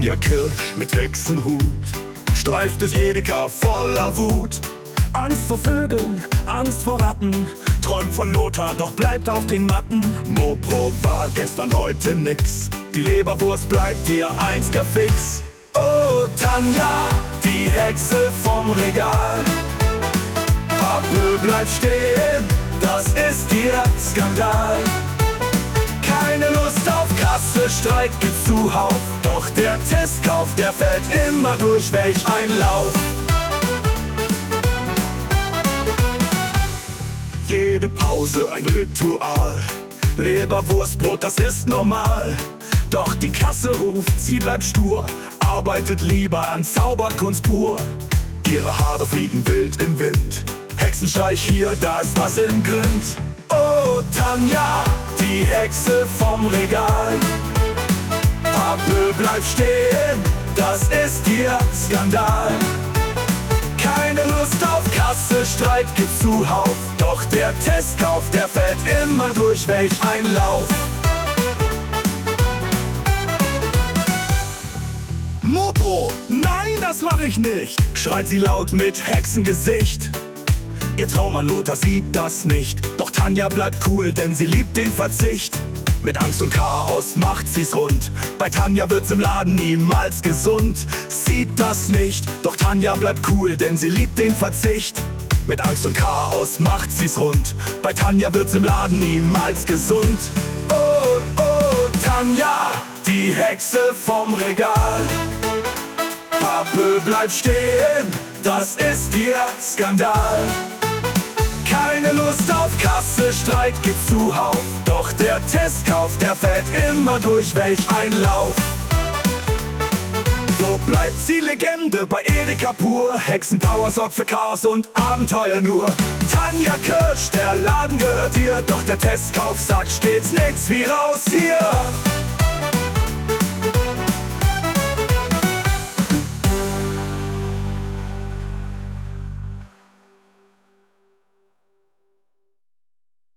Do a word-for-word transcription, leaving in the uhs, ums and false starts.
Tanja Kirsch mit Hexenhut streift es Edeka voller Wut. Angst vor Vögeln, Angst vor Ratten, träumt von Lothar, doch bleibt auf den Matten. Mopro war gestern, heute nix, die Leberwurst bleibt dir einziger Fix. Oh Tanja, die Hexe vom Regal, Pappe bleibt stehen, das ist hier Skandal. Keine Lust auf Kasse, Streit gibt's zuhauf, doch der Testkauf, der fällt immer durch, welch ein Lauf. Jede Pause ein Ritual, Leberwurstbrot, das ist normal. Doch die Kasse ruft, sie bleibt stur, arbeitet lieber an Zauberkunst pur. Ihre Haare fliegen wild im Wind, Hexenstreich hier, da ist was im Grind. Oh Tanja, die Hexe vom Regal, Pappe bleibt stehen, das ist hier Skandal. Keine Lust auf Kasse, Streit gibt's zuhauf, doch der Testkauf, der fällt immer durch, welch ein Lauf. Mopo, nein, das mach ich nicht, schreit sie laut mit Hexengesicht. Ihr Traummann Lothar sieht das nicht, doch Tanja bleibt cool, denn sie liebt den Verzicht. Mit Angst und Chaos macht sie's rund, bei Tanja wird's im Laden niemals gesund. Sieht das nicht, doch Tanja bleibt cool, denn sie liebt den Verzicht. Mit Angst und Chaos macht sie's rund, bei Tanja wird's im Laden niemals gesund. Oh, oh, Tanja, die Hexe vom Regal, Pappe bleibt stehen, das ist ihr Skandal. Keine Lust auf Kasse, Streit gibt's zuhauf, doch der Testkauf, der fällt immer durch, welch ein Lauf. So bleibt sie Legende bei Edeka pur, Hexenpower sorgt für Chaos und Abenteuer nur. Tanja Kirsch, der Laden gehört ihr, doch der Testkauf sagt stets nichts wie raus hier.